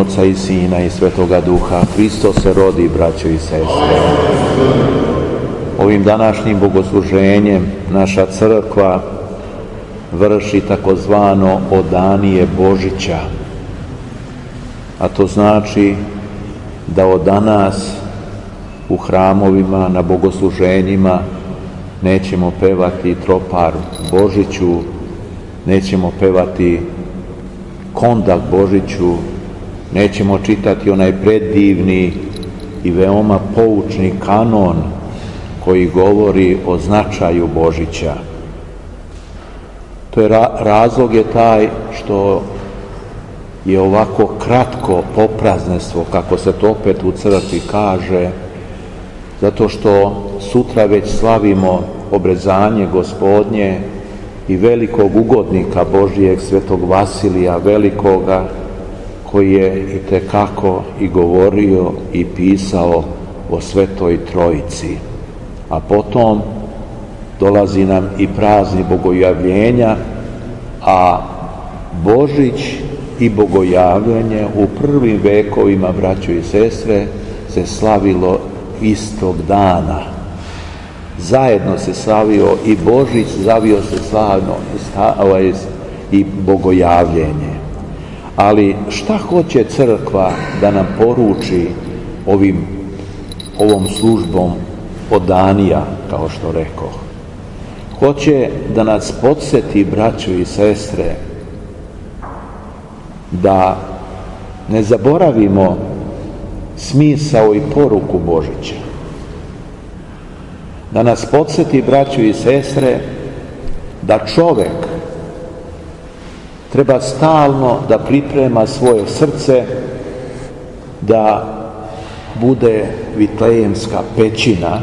Oca i Sina i Svetoga Duha. Hristos se rodi, braćo i sestre. Ovim današnjim bogosluženjem naša crkva vrši takozvano odanije Božića, a to znači da od danas u hramovima, na bogosluženjima nećemo pevati tropar Božiću, nećemo pevati kondak Božiću, nećemo čitati onaj predivni i veoma poučni kanon koji govori o značaju Božića. To je razlog je taj što je ovako kratko popraznestvo, kako se to opet u crkvi kaže, zato što sutra već slavimo obrezanje Gospodnje i velikog ugodnika Božijeg, svetog Vasilija Velikoga, koji je itekako i govorio i pisao o Svetoj Trojici. A potom dolazi nam i praznik Bogojavljenja, a Božić i Bogojavljenje u prvim vekovima, braćo i sestre, se slavilo istog dana. Zajedno se slavio i Božić, zavio se slavno i Bogojavljenje. Ali šta hoće crkva da nam poruči ovom službom odanija, kao što rekoh? Hoće da nas podsjeti, braćo i sestre, da ne zaboravimo smisao i poruku Božića. Da nas podsjeti, braćo i sestre, da čovek treba stalno da priprema svoje srce da bude vitlejemska pećina,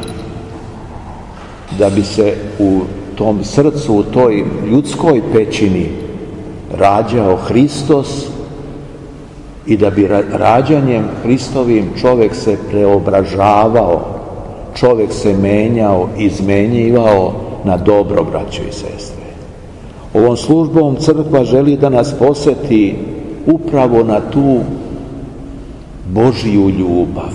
da bi se u tom srcu, u toj ljudskoj pećini rađao Hristos i da bi rađanjem Hristovim čovjek se preobražavao, čovjek se menjao, izmenjivao na dobro, braćo i sestre. Ovom službom crkva želi da nas posjeti upravo na tu Božiju ljubav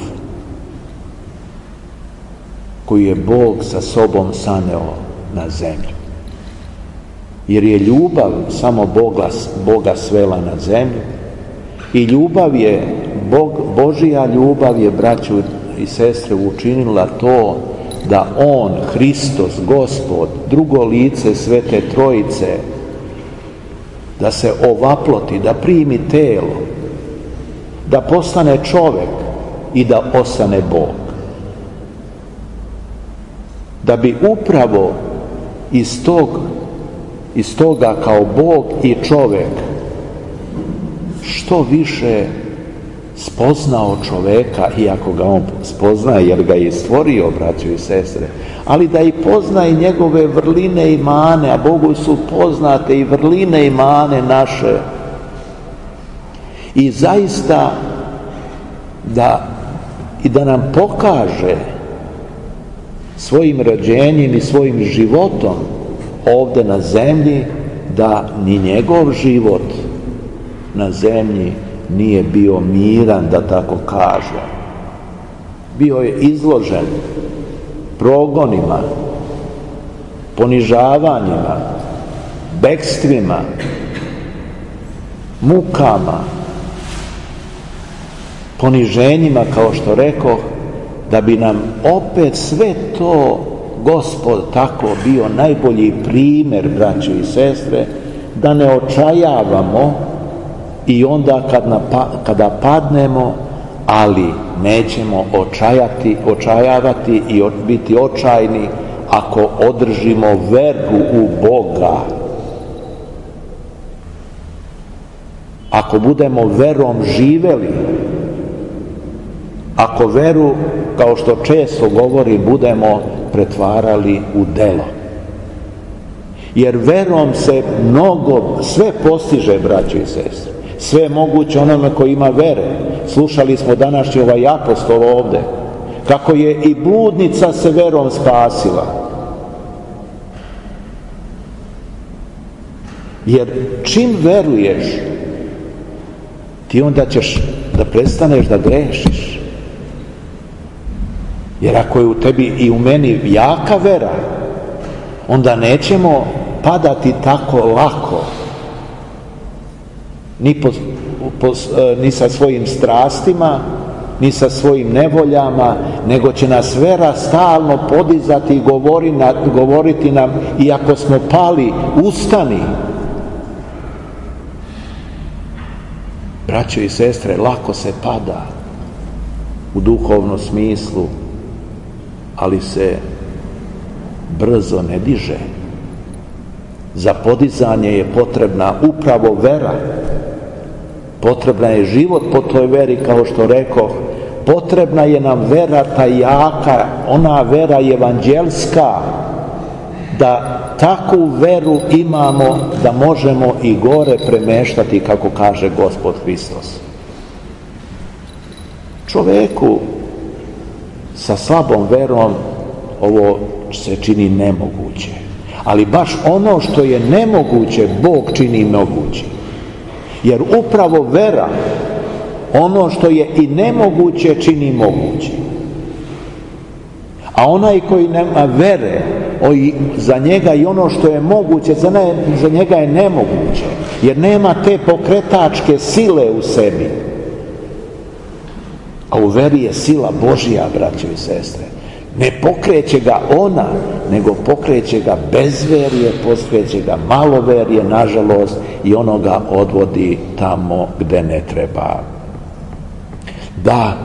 koju je Bog sa sobom saneo na zemlju. Jer je ljubav samo Boga svela na zemlju i ljubav je, Božija ljubav je, braćo i sestre, učinila to da On, Hristos, Gospod, drugo lice Svete Trojice, da se ovaploti, da primi telo, da postane čovjek i da ostane Bog. Da bi upravo iz toga kao Bog i čovjek što više spoznao čoveka, iako ga on spoznaje jer ga je stvorio, braćo i sestre, ali da i pozna i njegove vrline i mane, a Bogu su poznate i vrline i mane naše. I zaista da nam pokaže svojim rođenjem i svojim životom ovdje na zemlji da ni njegov život na zemlji nije bio miran, da tako kaže. Bio je izložen progonima, ponižavanjima, bekstvima, mukama, poniženjima, kao što rekoh, da bi nam opet sve to Gospod tako bio najbolji primjer, braćo i sestre, da ne očajavamo i onda kada padnemo, ali nećemo očajavati i biti očajni ako održimo veru u Boga. Ako budemo verom živeli, ako veru, kao što često govori, budemo pretvarali u delo. Jer verom se sve postiže, braćo i sestre. Sve je moguće onome koji ima vere. Slušali smo današnji ovaj apostol ovde, kako je i bludnica se verom spasila. Jer čim veruješ, ti onda ćeš da prestaneš da grešiš. Jer ako je u tebi i u meni jaka vera, onda nećemo padati tako lako ni sa svojim strastima, ni sa svojim nevoljama, nego će nas vera stalno podizati i govoriti nam, i ako smo pali, ustani. Braćo i sestre, lako se pada u duhovnom smislu, ali se brzo ne diže. Za podizanje je potrebna upravo vera. Potrebna je život po toj veri, kao što rekoh. Potrebna je nam vera ta jaka, ona vera evanđelska, da takvu veru imamo da možemo i gore premeštati, kako kaže Gospod Hristos. Čoveku sa slabom verom ovo se čini nemoguće. Ali baš ono što je nemoguće, Bog čini moguće. Jer upravo vera, ono što je i nemoguće, čini moguće. A onaj koji nema vere, za njega i ono što je moguće, za njega je nemoguće. Jer nema te pokretačke sile u sebi. A u veri je sila Božja, braćo i sestre. Ne pokreće ga ona, nego pokreće ga bezverje, pokreće ga maloverje, nažalost, i ono ga odvodi tamo gde ne treba. Da,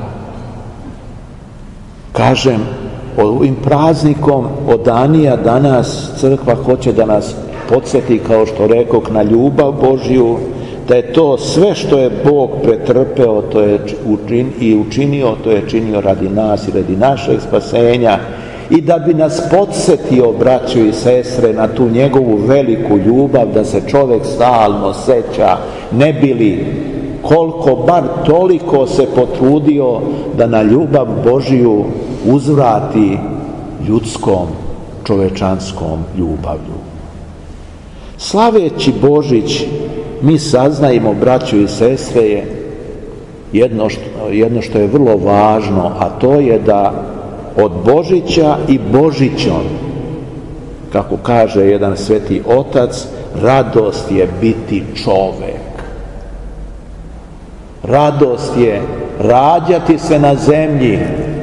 kažem, ovim praznikom odanija danas crkva hoće da nas podsjeti, kao što rekoh, na ljubav Božju, da je to sve što je Bog pretrpeo, to je učinio, to je činio radi nas i radi našeg spasenja, i da bi nas podsjetio, braćo i sestre, na tu njegovu veliku ljubav, da se čovjek stalno seća, ne bi li koliko bar toliko se potrudio da na ljubav Božju uzvrati ljudskom, čovečanskom ljubavlju. Slaveći Božić, mi saznajemo, braćo i sestre, je jedno što je vrlo važno, a to je da od Božića i Božićom, kako kaže jedan sveti otac, radost je biti čovek. Radost je rađati se na zemlji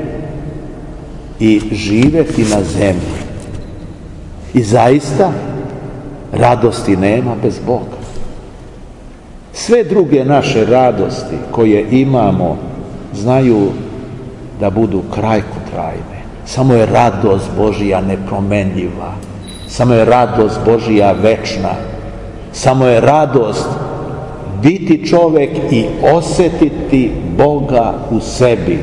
i živjeti na zemlji. I zaista, radosti nema bez Boga. Sve druge naše radosti koje imamo znaju da budu krajkotrajne. Samo je radost Božja nepromenljiva. Samo je radost Božja večna. Samo je radost biti čovjek i osjetiti Boga u sebi.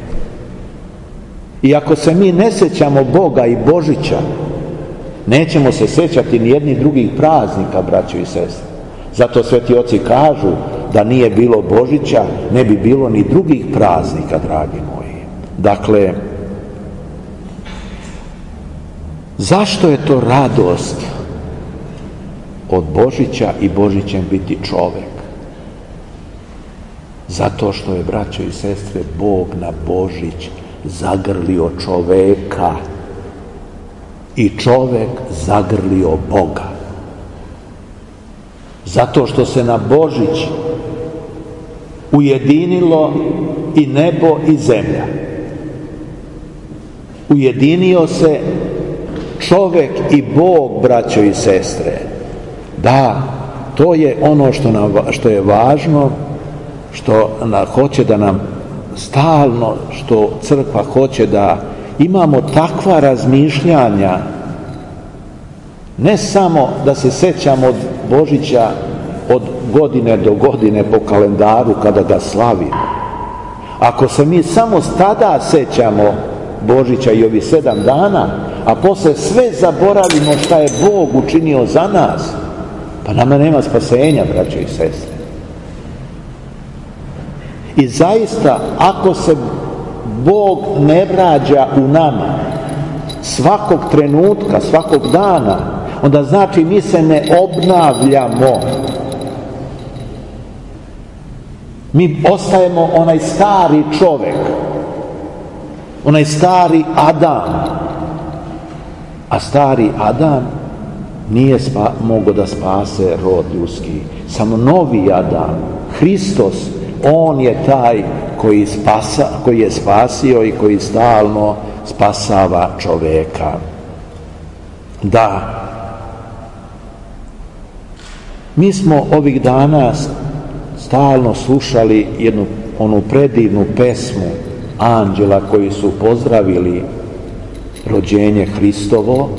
I ako se mi ne sjećamo Boga i Božića, nećemo se sjećati ni jednih drugih praznika, braćo i sestre. Zato sveti oci kažu da nije bilo Božića, ne bi bilo ni drugih praznika, dragi moji. Dakle, zašto je to radost od Božića i Božićem biti čovjek? Zato što je, braćo i sestre, Bog na Božić zagrlio čoveka i čovek zagrlio Boga. Zato što se na Božić ujedinilo i nebo i zemlja. Ujedinio se čovek i Bog, braćo i sestre. Da, to je ono što je važno, što hoće da nam stalno, što crkva hoće da imamo takva razmišljanja, ne samo da se sećamo od Božića od godine do godine po kalendaru kada ga slavimo. Ako se mi samo tada sećamo Božića i ovih 7 dana, a posle sve zaboravimo šta je Bog učinio za nas, pa nama nema spasenja, braćo i sestre. I zaista, ako se Bog ne rađa u nama svakog trenutka, svakog dana, onda znači mi se ne obnavljamo. Mi ostajemo onaj stari čovjek, onaj stari Adam. A stari Adam nije mogao da spase rod ljudski. Samo novi Adam, Hristos, on je taj koji je spasio i koji stalno spasava čovjeka. Da, mi smo ovih dana stalno slušali onu predivnu pesmu anđela koji su pozdravili rođenje Hristovo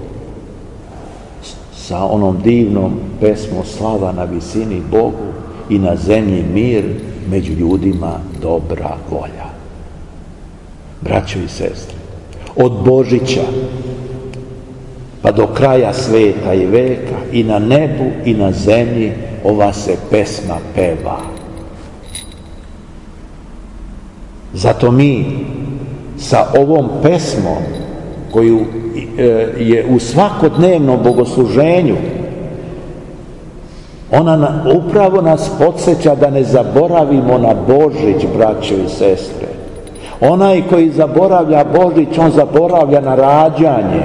sa onom divnom pesmom slava na visini Bogu i na zemlji mir, među ljudima dobra volja. Braćo i sestre, od Božića pa do kraja sveta i veka i na nebu i na zemlji ova se pesma peva. Zato mi sa ovom pesmom koju je u svakodnevnom bogosluženju, ona upravo nas podsjeća da ne zaboravimo na Božić, braćo i sestre. Onaj koji zaboravlja Božić, on zaboravlja na rađanje.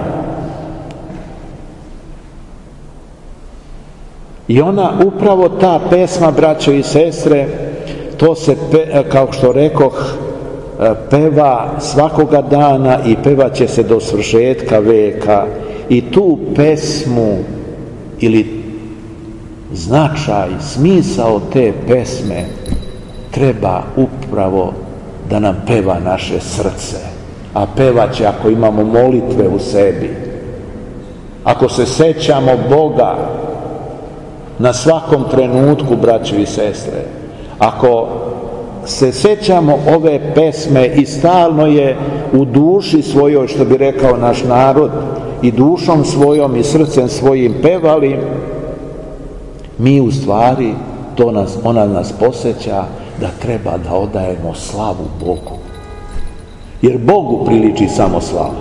I ona, upravo ta pesma, braćo i sestre, to se, kao što rekoh, peva svakoga dana i pevaće se do svršetka veka. I tu pesmu ili značaj, smisao te pesme treba upravo da nam peva naše srce. A pevaće ako imamo molitve u sebi, ako se sećamo Boga na svakom trenutku, braćo i sestre, ako se sećamo ove pesme i stalno je u duši svojoj, što bi rekao naš narod, i dušom svojom i srcem svojim pevali, mi u stvari, ona nas posjeća da treba da odajemo slavu Bogu. Jer Bogu priliči samo slava.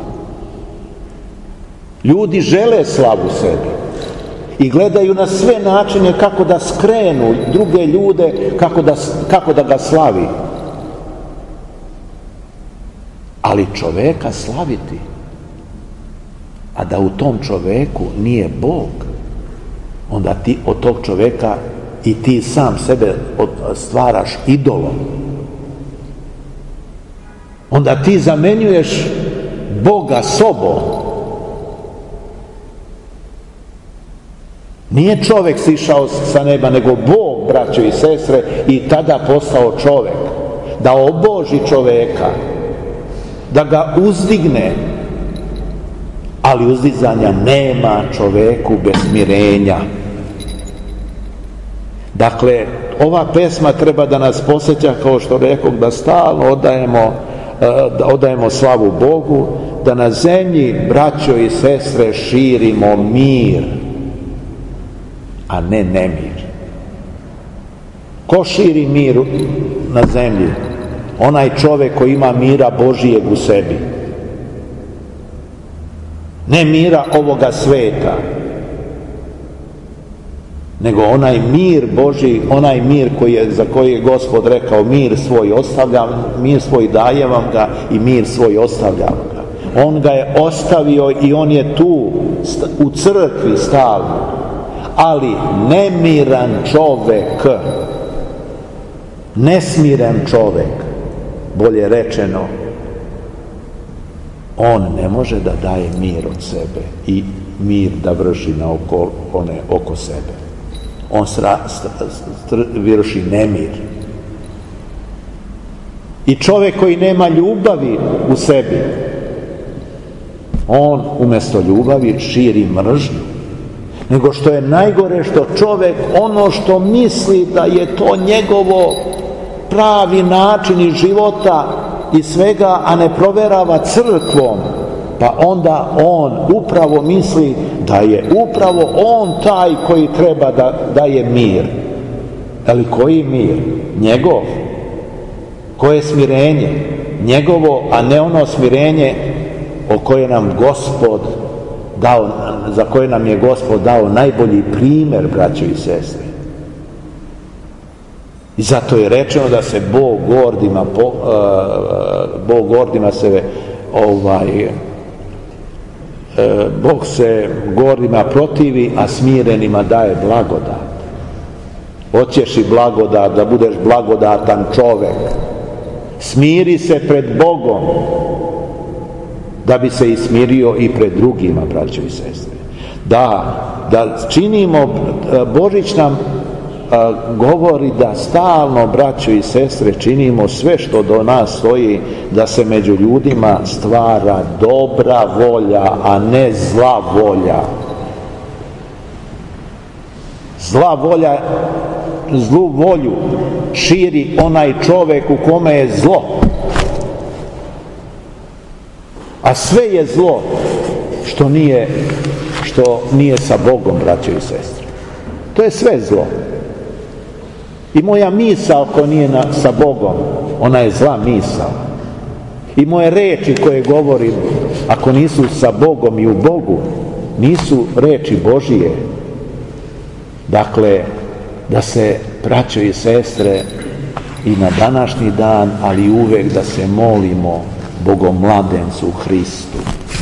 Ljudi žele slavu sebi i gledaju na sve načine kako da skrenu druge ljude, kako da ga slavi. Ali čoveka slaviti, a da u tom čoveku nije Bog, onda ti od tog čoveka i ti sam sebe stvaraš idolom. Onda ti zamenjuješ Boga sobom. Nije čovjek sišao sa neba, nego Bog, braćo i sestre, i tada postao čovjek. Da oboži čovjeka, da ga uzdigne, ali uzdizanja nema čovjeku bez smirenja. Dakle, ova pesma treba da nas posjeća, kao što rekao, da stalno odajemo slavu Bogu, da na zemlji, braćo i sestre, širimo mir, a ne nemir. Ko širi mir na zemlji? Onaj čovjek koji ima mira Božijeg u sebi. Ne mira ovoga sveta, nego onaj mir Božji, onaj mir za koji je Gospod rekao, mir svoj ostavljam, mir svoj dajem vam ga i mir svoj ostavljam ga. On ga je ostavio i on je tu u crkvi stalno. Ali nemiran čovek, nesmiren čovek, bolje rečeno, on ne može da daje mir od sebe i mir da vrši oko sebe. On vrši nemir. I čovjek koji nema ljubavi u sebi, on umjesto ljubavi širi mržnju. Nego što je najgore, što čovjek ono što misli da je to njegovo pravi način života i svega, a ne proverava crkvom, pa onda on upravo misli da je upravo on taj koji treba da daje mir. Ali koji mir? Njegov. Koje smirenje? Njegovo, a ne ono smirenje o koje nam Gospod dao, za koje nam je Gospod dao najbolji primjer, braćo i sestre. I zato je rečeno da se Bog gordima se Bog se gordima protivi, a smirenima daje blagodat. Hoćeš i blagodat, da budeš blagodatan čovek, smiri se pred Bogom, da bi se i smirio i pred drugima, braćo i sestre. Da činimo, Božić nam govori da stalno, braćo i sestre, činimo sve što do nas stoji, da se među ljudima stvara dobra volja, a ne zla volja. Zla volja, zlu volju širi onaj čovek u kome je zlo. A sve je zlo što nije sa Bogom, braćo i sestre. To je sve zlo. I moja misao koja nije sa Bogom, ona je zla misao. I moje reči koje govorim, ako nisu sa Bogom i u Bogu, nisu reči Božije. Dakle, da se, braćo i sestre, i na današnji dan, ali uvek da se molimo Bogomladencu Hristu,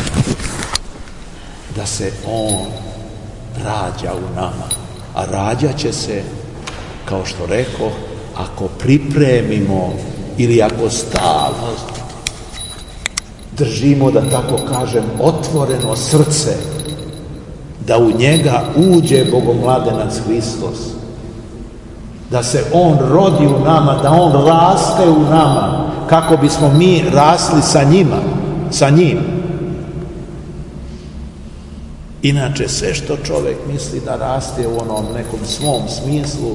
da se On rađa u nama, a rađaće se, kao što rekao, ako pripremimo ili ako stalno držimo, da tako kažem, otvoreno srce, da u njega uđe Bogomladenac Hristos, da se On rodi u nama, da On raste u nama, kako bismo mi rasli sa njim. Inače, sve što čovjek misli da raste u onom nekom svom smislu,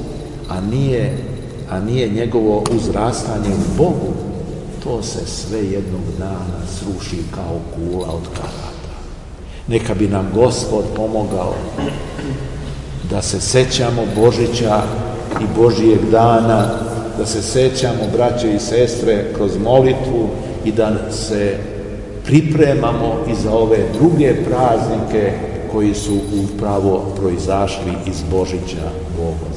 a nije njegovo uzrastanje u Bogu, to se sve jednog dana sruši kao kula od karata. Neka bi nam Gospod pomogao da se sećamo Božića i Božijeg dana, da se sećamo, braće i sestre, kroz molitvu i da se pripremamo i za ove druge praznike koji su upravo proizašli iz Božića Boga.